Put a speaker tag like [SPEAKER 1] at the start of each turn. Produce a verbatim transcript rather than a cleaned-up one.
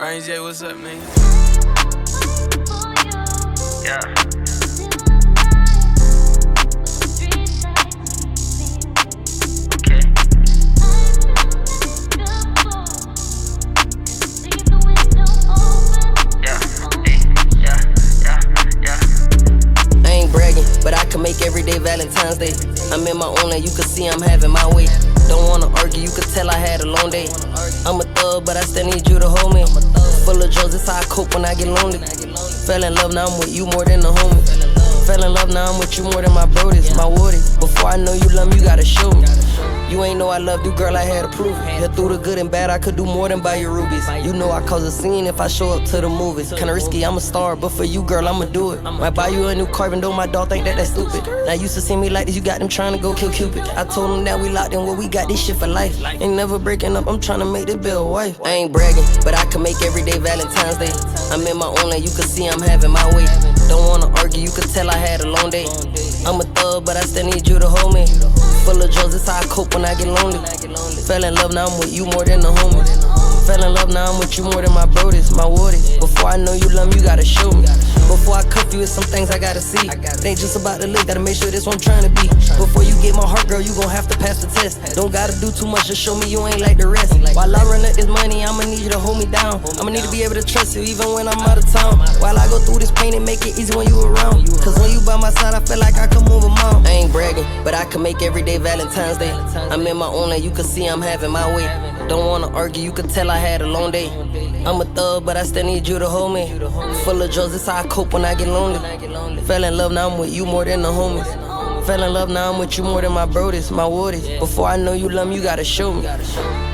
[SPEAKER 1] Ryan J, what's up, man?
[SPEAKER 2] Yeah. Okay. Yeah. Hey. Yeah. Yeah. Yeah.
[SPEAKER 3] I ain't bragging, but I can make every day Valentine's Day. I'm in my own lane, you can see I'm having my way. Don't wanna argue, you could tell I had a long day. I'm a thug, but I still need you to hold me. Full of drugs, it's how I cope when I get lonely. Fell in love, now I'm with you more than a homie. Fell in love, now I'm with you more than my brodies, my woodies. Before I know you love me, you gotta show me. You ain't know I loved you, girl, I had to prove it. Yeah, through the good and bad, I could do more than buy your rubies. You know I cause a scene if I show up to the movies. Kinda risky, I'm a star, but for you, girl, I'ma do it. Might buy you a new car, even though my dog think that that's stupid. Now used to see me like this, you got them trying to go kill Cupid. I told them that we locked in, well, we got this shit for life. Ain't never breaking up, I'm trying to make this bill a wife. I ain't bragging, but I can make every day Valentine's Day. I'm in my own lane, you can see I'm having my way. Don't wanna argue, you could tell I had a long day. I'm a thug, but I still need you to hold me. Full of drugs, it's how I cope when I get lonely. Fell in love, now I'm with you more than a homie. Fell in love, now I'm with you more than my brodies, my woodies. Before I know you love me, you gotta show me. Before I cuff you, it's some things I gotta see. It ain't just about the lick, gotta make sure this what I'm trying to be. Before you get my heart, girl, you gon' have to pass the test. Don't gotta do too much, just show me you ain't like the rest. While I run up this money, I'ma need you to hold me down. I'ma need to be able to trust you even when I'm out of town. While I go through this pain and make it easy when you around. Cause when you by my side, I feel like I can move a mountain. I ain't bragging, but I can make every day Valentine's Day. I'm in my own lane, you can see I'm having my way. Don't wanna argue, you could tell I had a long day. I'm a thug, but I still need you to hold me. Full of drugs, it's how I cope when I get lonely. Fell in love, now I'm with you more than the homies. Fell in love, now I'm with you more than my brodies, my woodies. Before I know you love me, you gotta show me.